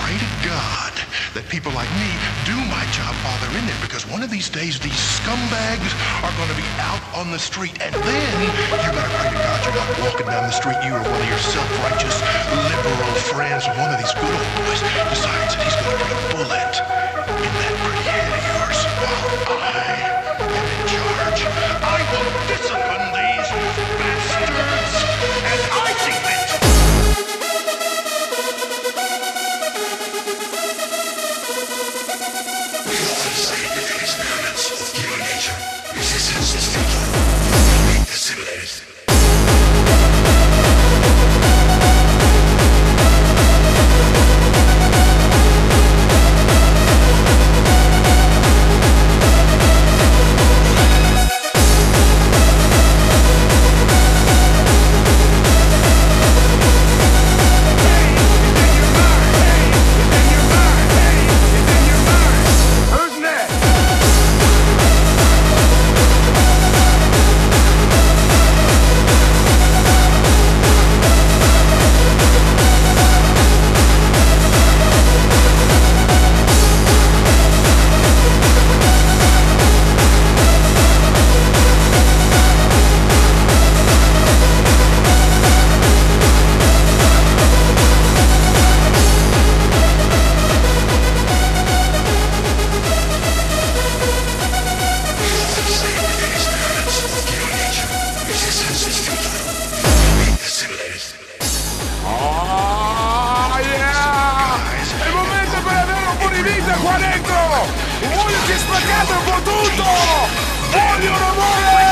pray to God that people like me do my job while they're in there, because one of these days these scumbags are going to be out on the street, and then you better pray to God you're not walking down the street, you or one of your self-righteous liberal friends, or one of these good old boys decides that he's going to put a bullet in that pretty head of yours while I am in charge. I will discipline these bastards as I see fit. Resistance is futile. Be assimilated. Qua dentro! Voglio che spaccate un po' tutto! Voglio un amore!